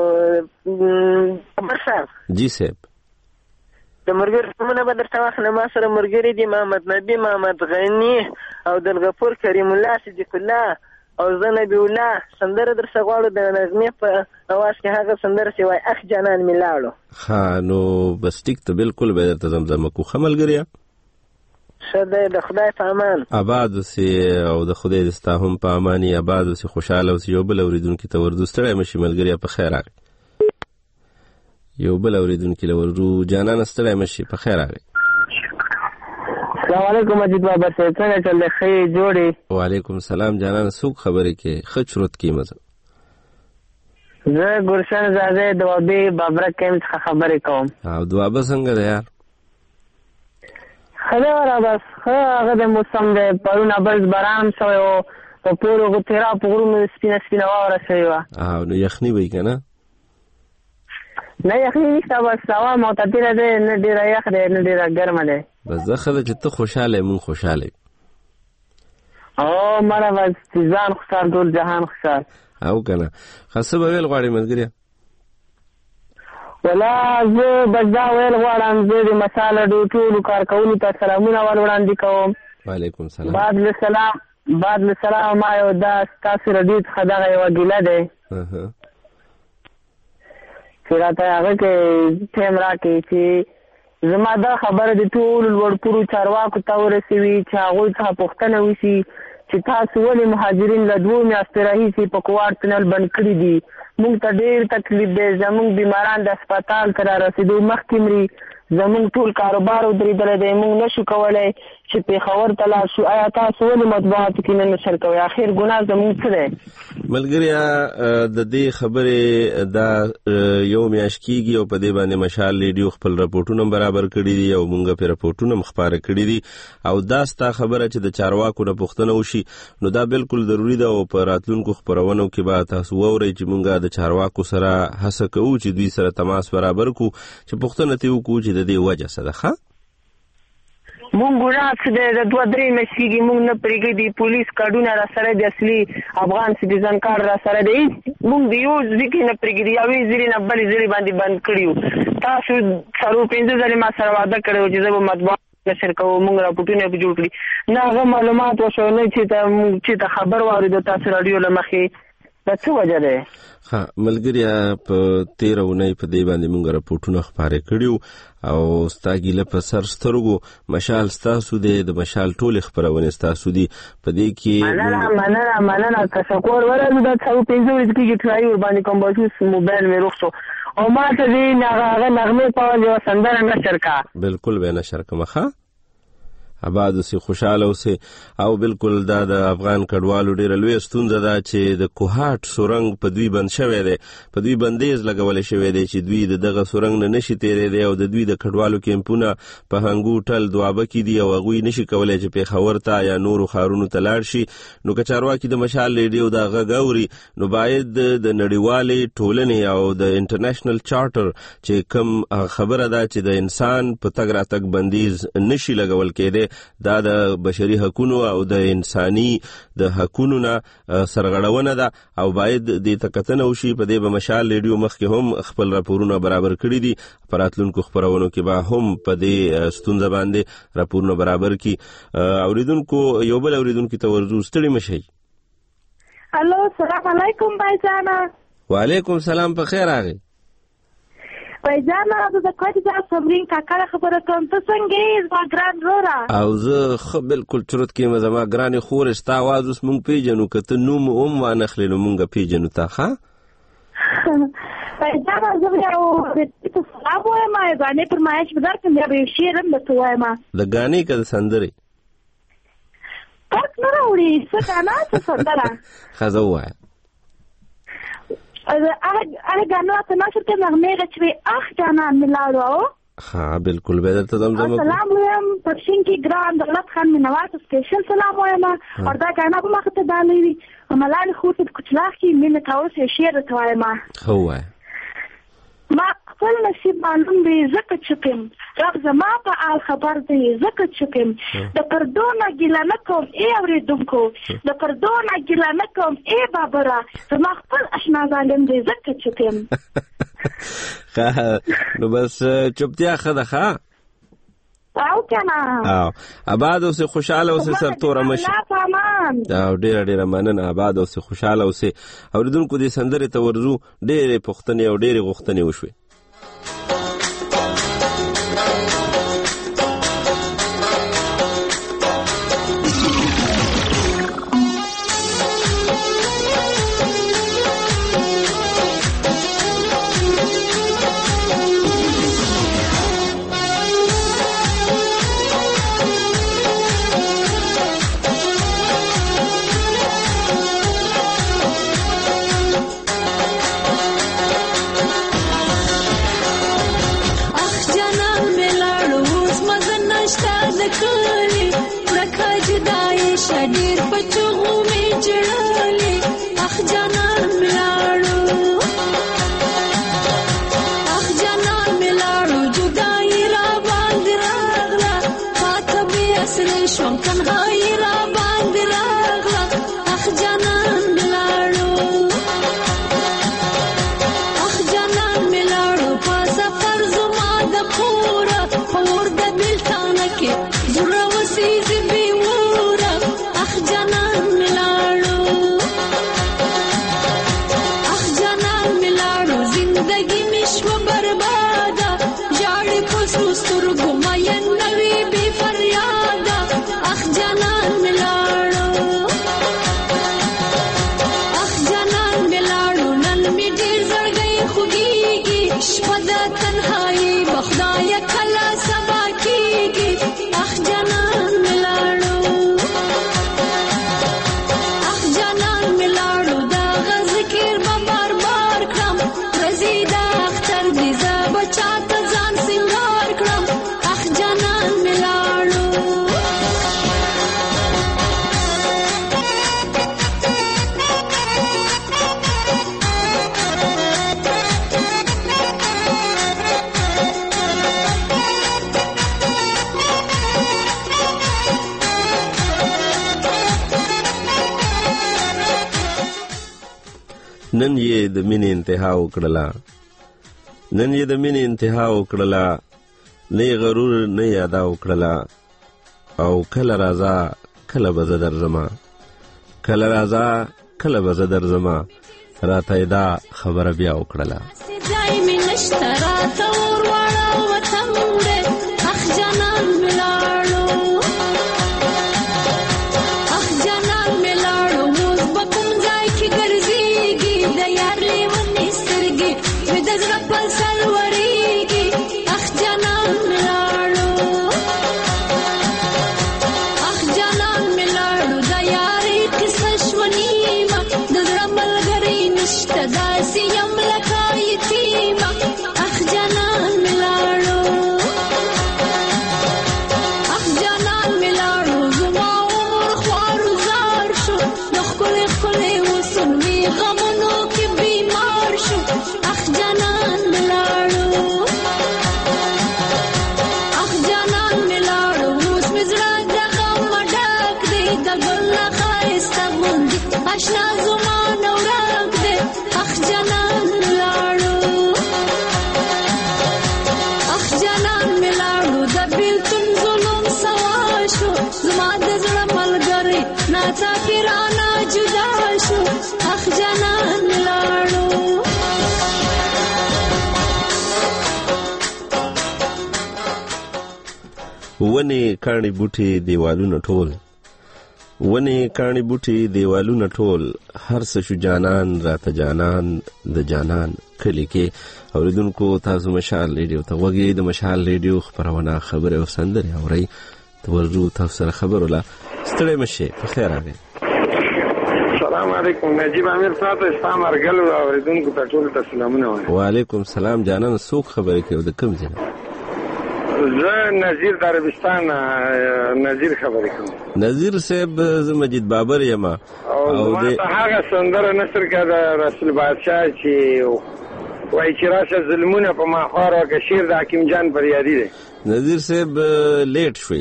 مرشد جی صاحب د مرګر کومه به درته واخله ما سره مرګری دی محمد نبی محمد غنی او دلغفور کریم الله صدیق الله او زه نبی الله سندره در څخه غواړو د نغمې په اواز کې هغه سندره چې وایي اخ جانان مې لاړو. ښه نو بس ټیک ته بالکل به درته زمزمه کو ښه ملګريه. ښه دی د خدای په امان. آباد اوسې او د خدای د ستا هم په امان یې آباد اوسې خوشحاله اوسې. یو بل اورېدونکي ته ورځو ستړی مه شي ملګريه په خیر راغی. یو بل اورېدونکي له ورځو جانانه ستړی مه شي په خیر راغی. السلام علیکم مجید بابا صاحب څنګه چل دی ښه یې جوړې؟ وعلیکم السلام جانانه څوک خبرې کې ښه چروت کې مزه. زه ګلشن زاده دوابې بابرک کیم څخه خبرې کوم. او دوابه څنګه دی یار؟ ښه دی وره بس ښه هغه د موسم دی پرون برز باران شوی و په پورو تیرا په غرونو سپینه سپینه واوره شوې وه. او نو یخني وي که نه؟ نه یخني نشته بس هوا معتدله دی نه ډېره یخ دی نه ډېره ګرمه دی. بس زه ښه ده چې ته خوشحاله یې مونږ خوشحاله یو. او مړه بس ځان خوشحال ټول جهان خوشحال. او که نه ښه څه به ویل غواړې ملګريه؟ ولا زه بس دا ویل غواړم زه د مساله ډو ټولو کارکوونکو ته سلامونه ور وړاندې کوم. وعلیکم سلام. بعد له سلام ما یو دا ستاسو رډیو څخه دغه یوه ګیله دی چې راته هغه کې ټایم راکړي چې زما دا خبره د ټولو لوړپوړو چارواکو ته ورسوي چې هغوی څخه پوښتنه وشي چې تاسو ولې مهاجرین له 2 میاشتې راهیسې په کوار تونل بند کړي دي. موږ ته ډېر تکلیف دی. زموږ بیماران د هسپتال ته را رسېدو مخکې مري. زموږ ټول کاروبار ودرېدلی دی. موږ نشو کولی چې پېښور ته لاړ شو. آیا تاسو ولې مطبوعاتو کې نه نشر کوئ؟ اخر ګناه زموږ څه دی؟ ملګريه د دې خبرې دا یو میاشت کېږي او په دې باندې مشال ریډیو خپل رپورټونه برابر کړي دي او موږ پرې رپورټونه خپاره کړي دي او دا ستا خبره چې د چارواکو نه پوښتنه وشي نو دا بالکل ضروري ده او په راتلونکو خپرونو کې به تاسو واورئ چې موږ د چارواکو سره هڅه کوو چې دوی سره تماس برابر کړو چې پوښتنه ترې وکړو چې د دې وجه څه ده. ښه مونږ ګناه څه دی د 2-3 میاشتې کېږي مونږ نه پرېږدي پولیس کارډونه را سره د اصلي افغان سټیزن کارډ را سره دی. مونږ د یو ځای کې نه پرېږدي یوې ځلې نه بلې ځلې باندې بند کړي وو. تاسو 4-5 ځلې ما سره وعده کړی و چې زه به مطبوعات نشر کوم. مونږ راپورټونه یې جوړ کړي نه هغه معلومات وشو نه چې ته خبر واورېدو تاسو راډیو له مخې د څه وجه دی؟ ښه ملګريه په 13 اونۍ په دې باندې موږ راپورټونه خپاره کړي او ستا ګیله په سر سترګو مشال ستاسو دی د مشال ټولې خپرونې ستاسو دي په دې کې مننه تشکر ورته دا 4-5 ورځې کېږي ټرای ور باندې کوم باسي موبایل مې روخ شو او ما ته دې هغه نغمې په یو سندره نشر کا. بالکل به نشر کوم. ښه آباد اوسې خوشحاله اوسې او بالکل دا د افغان کډوالو ډېره لویه ستونزه ده چې د کوهاټ سورنګ په دوی بند شوی دی په دوی بندیز لګولی شوی دی چې دوی د دغه سورنګ نه نشي تېرېدی او د دوی د کډوالو کیمپونه په هنګو ټل دوابه کې دي او هغوی نشي کولی چې پېښور ته یا نورو ښارونو ته لاړ شي. نو که چارواکي د مشال ریډیو دا غږ اوري نو باید د نړیوالې ټولنې او د انټرنیشنل چارټر چې کوم خبره ده چې د انسان په تګ راتګ بندیز نشي لګول کېدی دا د بشري حقونو او د انساني د حقونو نه سرغړونه ده او باید دې ته کتنه وشي. په دې به مشال ریډیو مخکې هم خپل راپورونه برابر کړي دي په راتلونکو خپرونو کې به هم په دې ستونزه باندې راپورونه برابر کړي. اوریدونکو یو بل اوریدونکي ته ورځو ستړي مه شئ. الو سلام علیکم بایجانا. وعلیکم سلام په خیر راغی بایجانا زه د کوټې ځای صبرین کاکا خبره کوم. ته څنګه یې زما ګران وروره؟ او زه ښه بالکل چورت کې یم زما ګرانې خورې ستا اواز اوس موږ پیژنو که ته نوم هم وانخلې نو موږ پیژنو تا. ښه بایجانا زه یو ته سلام وایم ګانې پر مایش به درکړم بیا به یو شعر هم درته وایم. د ګانې که د سندرې فرق نه راوړي څه ګانا څه سندره. ښه زه ووایه هغه ګانا ته نشر کې نغمې چې اخ جانان مې لاړو. ها بالکل به درته زمزمه سلام وایم پښین کې ګران دولت خان مې نواز سپیشل سلام وایم او دا ګانا به مخ ته دالوي ملال خو ته کوچلاخ کې مې تاسو شعر ته وایم. هو وای ما خپل نصیب معلوم دی زکه چکم رب زما په آل خبر دی زکه چکم د پردونه ګیله نه کوم ای اوریدونکو د پردونه ګیله نه کوم ای بابره زما خپل اشنا ظالم دی زکه چکم. نو بس چوپتیا ښه ده. ښه او کنه او آباد اوسې خوشاله اوسې سرتوره مشه او ډېره مننه آباد اوسې خوشاله اوسې. اورېدونکو دې سندرې ته ورځو. ډېرې پوښتنې او ډېرې غوښتنې وشوې. شدیر پچغو می جړلې اخ جانان ملاړو جدای را باندې راغله پاته بې اصلې شوم تنهایی را باندې راغله اخ جانان ملاړو په سفر زما د کوره اور د بلتانه کې زړه وسیزي نن یې د مینې انتها وکړله نه یې غرور نه یې ادا وکړله او کله راځه کله به زه درځمه راته یې دا خبره بیا وکړله. ونې کاڼي بوټي دیوالونه ټول هر څه شو جانان راته جانان د جانان کلی کې. اوریدونکو تاسو مشال ریډیو ته وګورئ. د مشال ریډیو خبرونه خبره او سندري اورئ. تورجو تاسو سره خبروله ستړي مشه په خیر راغی. السلام علیکم نجیب امیر صاحب اسلام ارګل اوریدونکو ته ټول سلامونه وایم. وعلیکم السلام جانان څوک خبرې کوي د کوم ځای؟ زه نظیر عربستان نظیر خبرې کوم. نظیر صاحب زه مجید بابر یم او ما ته هغه سندره نثر کړه رسول بادشاہ چې وایي چې راشه ظلمونه په ما خوار وکړه شیر د حکیم جان پر یادي دی. نظیر صاحب لیټ شوی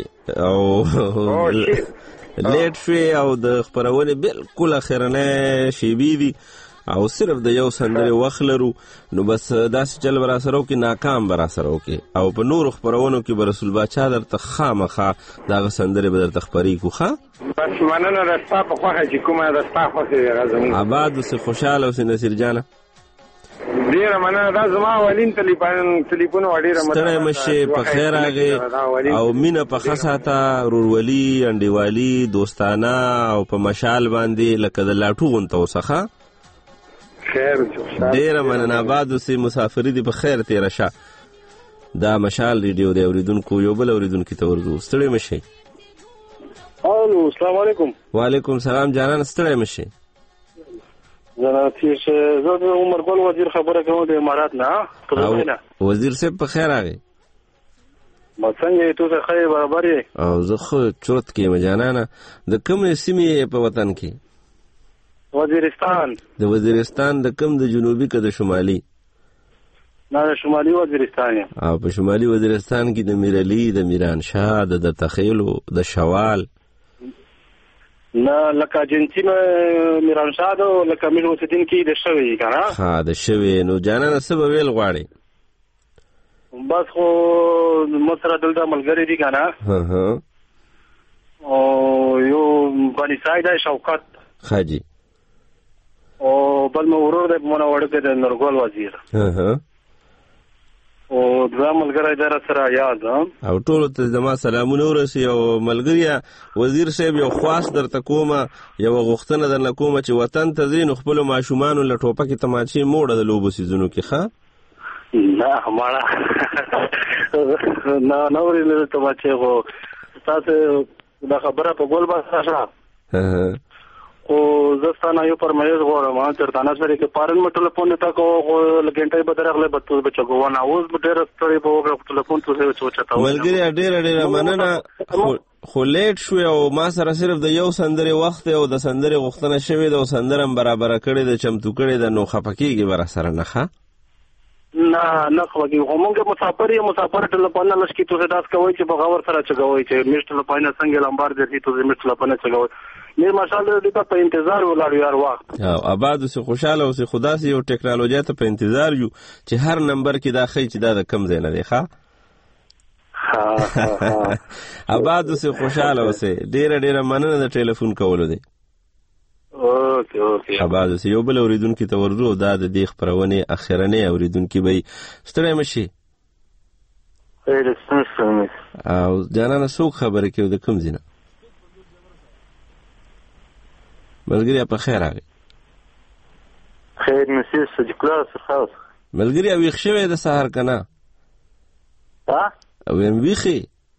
او د خپرونې بالکل اخرنه شیبې دي او صرف د یو سندرې وخت لرو نو بس داسې چل به راسره وکړي ناکام به راسره وکړي او په نورو خپرونو کې به رسول باچا درته خامخا دغه سندرې به درته خپرې کړو ښه بس مننه د ستا په خوښه چې کومه د ستا خوښې وي زموږ آباد اوسې خوشحاله اوسې نصیر جانه ډیره مننه دا زما اولین تلیفون و ډیره مننه ستړی مشې په خیر راغې او مینه په ښه ساته ورورولي انډیوالي دوستانه او په مشال باندې لکه د لاټو غونته اوسه خیر ډیره مننه آباد اوسې مسافري دې په خیر تېره شه دا مشال ریډیو د اورېدونکو یو بل اورېدونکي ته ورځو ستړی مشې الو السلام علیکم وعلیکم سلام جانان ستړی مشې زه د عمر ګل وزیر خبره کوم د امارات نه وزیر صاحب په خیر راغی ما څنګه ته ښه برابر یې او زه خو چوت کې مجانانه د کومې سیمې په وطن کې وزیرستان د وزیرستان د کوم د جنوبي که د شمالي نه د شمالي وزیرستان او په شمالي وزیرستان کې د میرعلي د میرانشاه د تخیلو د شوال نه لکه جنسي میرانشاه ده لکه میر وسدین کې د شوی که نه ها د شوی نو جانانه څه به ویل غواړې بس خو ما سره دلته ملګری دي که نه او یو بني سای دی شوکت ښه جي او بل مې ورور دی په منوړه کې د نورګل وزیر او دوه ملګری دی راسره یاد او ټولو ته زما سلامونه ورسي او ملګریا وزیر صاحب یو خواست درته کومه یوه غوښتنه درنه کومه چې وطن ته ځئ نو خپلو ماشومانو له ټوپکې تماچې موړه د لوبو سیزونو کې ښه نه ماړه نه اورېدلې تماچې خو تاسو دا خبره په ګول باسه شه خو زه ستا نه یو فرمایش غواړم چېرته نه سره کې پارن مې ټلیفون نه تا کوو خو لږ به درغلی به تو به چګونه اوس به ډېره ستړی به وکړه ټلیفون ته وچته ملګري ډېره مننه خو لیټ شوې او ما سره صرف د یو سندرې وخت او د سندرې غوښتنه شوې ده او سندره م برابره کړې ده چمتو کړې ده نو خفه کېږي به راسره نه ښه نه خفه کېږي خو مونږ مسافر یو مسافر ټلیفون نه لږ کې تو داس کوئ چې په غور سره چګوئ چې میش ټلیفون څنګه لمبار درځي تو میش ټلیفون چګوئ میر ماشال دې په انتظار ولاړ یار وخت او آباد اوسې خوشحاله اوسې خو داسې یو ټکنالوژي ته په انتظار یو چې هر نمبر کې دا ښیي چې دا د کم ځای نه دی ښه آباد اوسې خوشحاله اوسې ډېره مننه د ټلیفون کولو دی اوکې آباد اوسې یو بل اورېدونکي ته ورځو دا د دې خپرونې اخرنۍ اورېدونکي به ستړی مشي او جانانه څوک خبرې کوي د کوم ځای نه ملګري په خیر راغی خیر نصیر صدیق الله سرخاوس ملګري ویښ شوی د سهار که نه ویم ویښې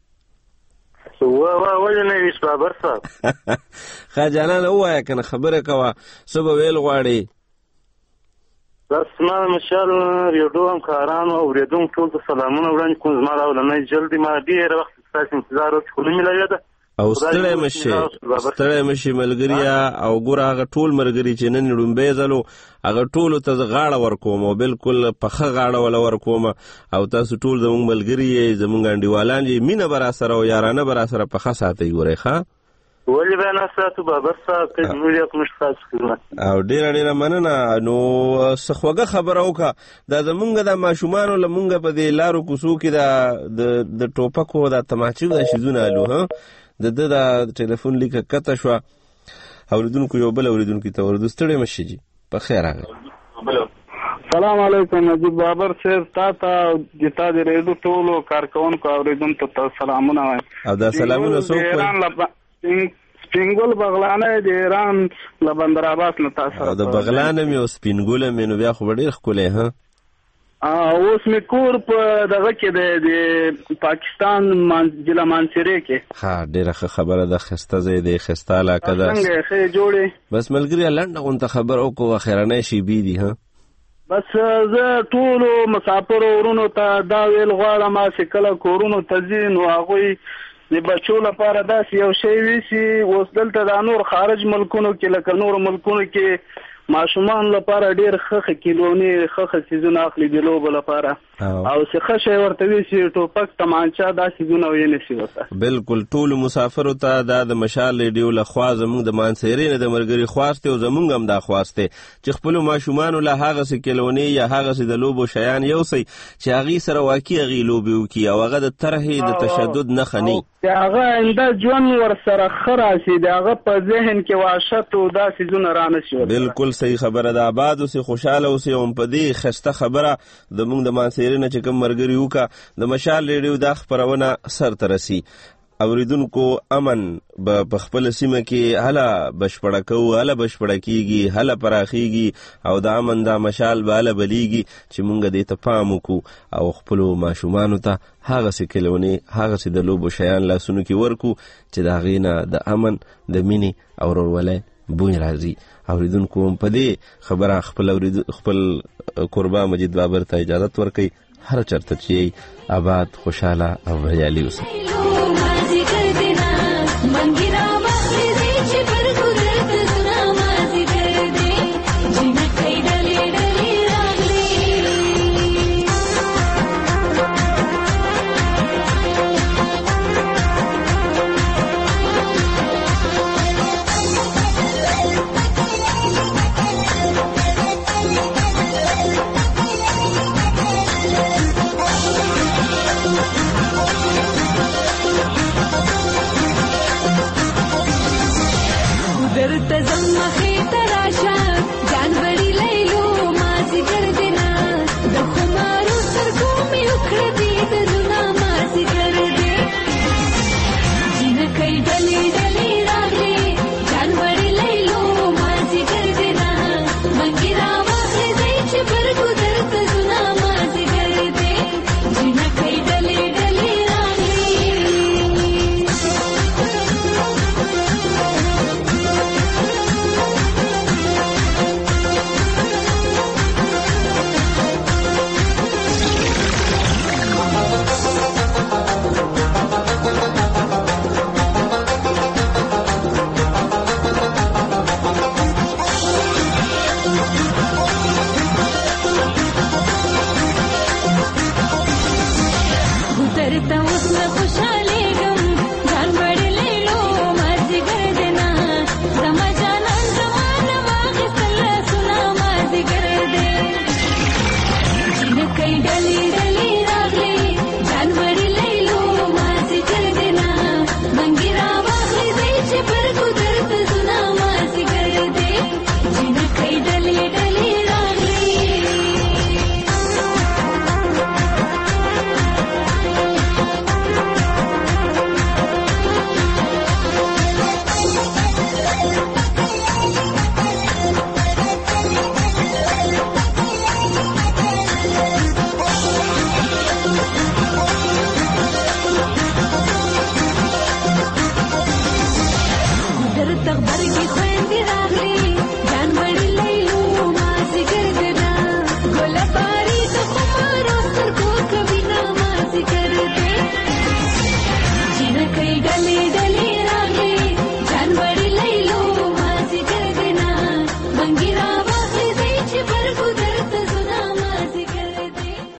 ولې نه ویښ بابر صاحب ښه جانانه ووایه که نه خبره کوه څه به ویل غواړې بس ما مشال ریډیو همکارانو اورېدونکو ټول ته سلامونه وړاندې کوم زما د اولنۍ جلد ما ډېر وخت ستاسې انتظار وکړ خو نه میلاوېده او ستړی مشي ملګریا او ګوره هغه ټول ملګري چې نن ړومبی ځلو هغه ټولو ته زه غاړه ورکوم او بالکل پخه غاړه وله ورکوم او تاسو ټول زموږ ملګري یې زموږ انډیوالان یې مینه به راسره او یارانه به راسره پخه ساتئ ګورئ ښه ولې به نه ساتو بابر صاحب که زموږ یو موږ ستاسو خدمت او ډېره مننه نو څه خوږه خبره وکړه دا زمونږ د ماشومانو له مونږ په دې لارو کوڅو کې د ټوپکو دا تماچو دا شیزونه الو د د ټلیفون لیکه کته شوه اورېدونکو یو بل اورېدونکي ته ورځو ستړی مشي جي په خیر راغلی سلام علیکم نجیب بابر صاحب تا ته د تا د ریډیو ټولو کارکوونکو اورېدونکو ته سلامونه وایم او دا سلامونه څوک وایي سپینګل بغلانه د ایران له بندر عباس نه تاسو او د بغلانه مې او سپینګل مې نو بیا خو ډېر ښکلی ها اوس مې کور په دغه کې د پاکستان ضلع مانسیرې کې ها ډېره ښه خبره ده ښایسته ځای دی ښایسته علاقه ده څنګه ښې جوړې بس ملګري لنډه غونته خبره وکړو اخرنۍ شیبې دي ها بس زه ټولو مسافرو ورونو ته دا ویل غواړم چې کله کورونو ته ځي نو هغوی د بچو لپاره داسې یو شی ویسي اوس دلته دا نور خارج ملکونو کې لکه نور ملکونو کې ماشومان لپاره ډیر ښه کیلونی ښه سيزونه اخلي د لوبو لپاره او څه شی ورته وي چې ټوپک تمانچا دا سيزونه ویني شي وته. بالکل ټول مسافر ته د مشال ریډیو له خوا زموږ د مانسيري نه د مرګري خواسته او زموږ هم دا خواسته چې خپل ماشومان له هغه څه کیلونی یا هغه څه د لوبو شیان یوسي چې هغه سره واقعي غي لوبي وکي او هغه د طرحې د تشدد نه خني هغه انده ژوند ور سره خراسي دغه په ذهن کې واشت او دا سيزونه رانه شي. بالکل صحیح خبره ده. آباد او سي خوشاله او سي هم په دې خسته خبره د موږ د مانسيري نه چې کوم مرګري وکا د مشال ریډیو د خبرونه سر ترسي اوریدونکو امن په خپل سیمه کې هله بشپړه کوو هله بشپړه کیږي هله پراخیږي او د امن د مشال بالا بلیږي چې مونږ دې ته پام وکړو او خپل ماشومانو ته هغه څه کلونی هغه څه د لوبو شیان لاسونو کې ورکو چې د هغې نه د امن د مینې او ورورولۍ بوی راځي. اوریدونکو په دې خبره خپل قربا مجید بابر ته اجازت ورکوي هر چرته چې آباد خوشاله او بریالي اوسئ. تخبر